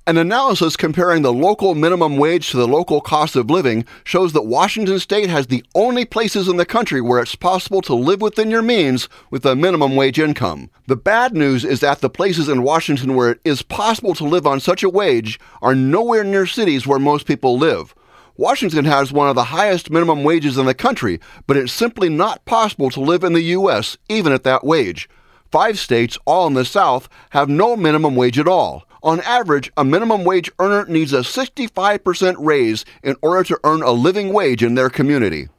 An analysis comparing the local minimum wage to the local cost of living shows that Washington state has the only places in the country where it's possible to live within your means with a minimum wage income. The bad news is that the places in Washington where it is possible to live on such a wage are nowhere near cities where most people live. Washington has one of the highest minimum wages in the country, but it's simply not possible to live in the U.S. even at that wage. 5 states, all in the South, have no minimum wage at all. On average, a minimum wage earner needs a 65% raise in order to earn a living wage in their community.